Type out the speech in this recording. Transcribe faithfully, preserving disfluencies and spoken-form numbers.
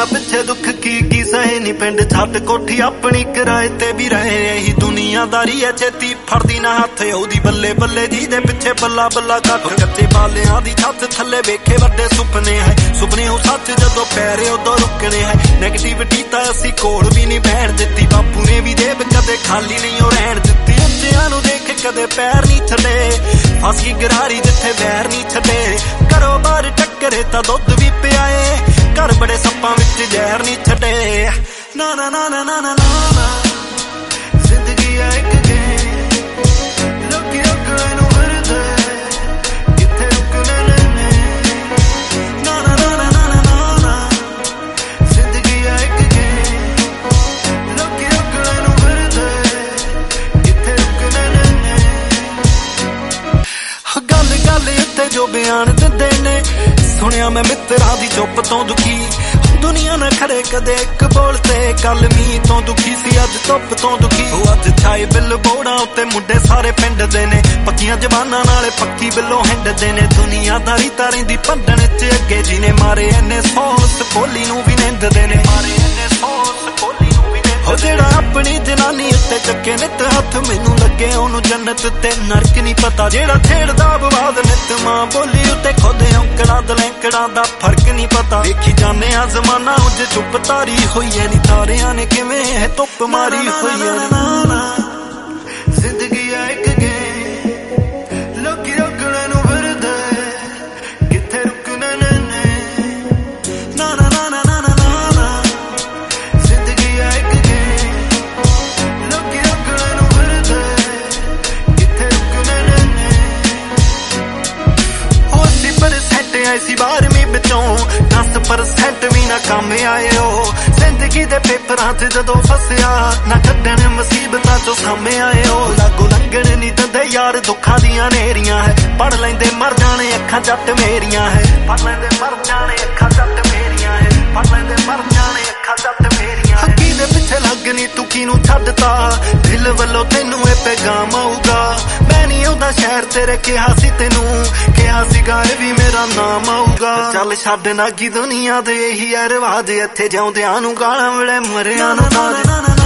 दुनिया पिछे दुख की की सहे नी पिंड छड्ड कोठी अपनी किराए ते भी रहे यही दुनियादारी है छेती फड़दी ना हथ ओदी बल्ले बल्ले जी दे पिछे बल्ला बल्ला कट कच्चे बालियां दी छत थल्ले वेखे वड्डे सुपने है सुपने हो सच जदों पैरे उदों रुकने है नेगेटिविटी तां असीं कोल भी नहीं बहन दित्ती बापू ने भी जेब कदे खाली नहीं ओ रहण दित्ती उच्चियां नूं देख कदे पैर नहीं छड्डे फस गई गरारी जिथे वैर नहीं छड्डे घरों बाहर टक्करे तां दुध भी पियाए घर बड़े सप्पां विच जहर नहीं छड्डे ना ना ना ना ना ना ना जिंदगी है एक गेम लोकी रोकणे नूं फिरदे किथे रुकने ने ना ना ना ना ना ना ना जिंदगी है एक गेम लोकी रोकणे नूं फिरदे किथे रुकने ने गल गल उत्ते जो बयान दिंदे ने सुनिया मैं मित्रां दी चुप तो दुखी दुनिया ना खड़े कदे एक बोलते कल मी तो दुखी सी अज धुप तो दुखी अज छाए बिल बोड़ा उत्ते मुंडे सारे पिंड दे ने पक्कियां जवानां नाले पक्की बिल्लो हिंडदे ने दुनियादारी तारें दी भंडण च अगे जी ने मारे इन्ने सौस कोली नूं भी निंददे ने मारे इन्ने सौस कोली नूं भी निंददे जेड़ा अपनी जनानी उत्ते चक्के नित हथ मैनूं लगे ओनूं जन्नत ते नरक नहीं पता जेड़ा छेड़दा बवाद नित मां बोली उत्ते खुद औंकड़ा दलैंकड़ा दा फर्क नहीं पता देखी जाने आ जमाना उज चुप तारी होई है नी तारियां ने किवें है धुप मारी होई है जिंदगी है एक गेम लोकी रोकणे नूं फिरदे किथे रुकने ने ना ना ना ना ना ना ना जिंदगी है एक गेम लोकी रोकणे नूं फिरदे किथे रुकने ने ओ अस्सी परसेंट ऐसी बारहवीं विचों दस परसेंट भी ना काम आए हो जिंदगी दे पेपरां च जदों फसिया ना कड्डण मुसीबतां चों सामे आए हो लागो लंघण नहीं दिंदे यार दुखां दियां नेरियां है पढ़ लैंदे मर जाने अखां जट मेरियां है पढ़ लैंदे मर जाने अखां जट मेरियां है पढ़ लैंदे मर जाने अखां जट मेरियां है की दे पिछे लगनी तू किनूं छड्डता दिल वल्लों तैनूं ए पैगाम आऊगा मैं नहीं आउंदा शहर तेरे किहा सी तैनूं किहा सीगा ए भी मेरा नाम आऊगा चल छड्ड ना की दुनिया दे यही है रिवाज इत्थे जिउंदियां नूं गालां ਵੇਲੇ मरियां नूं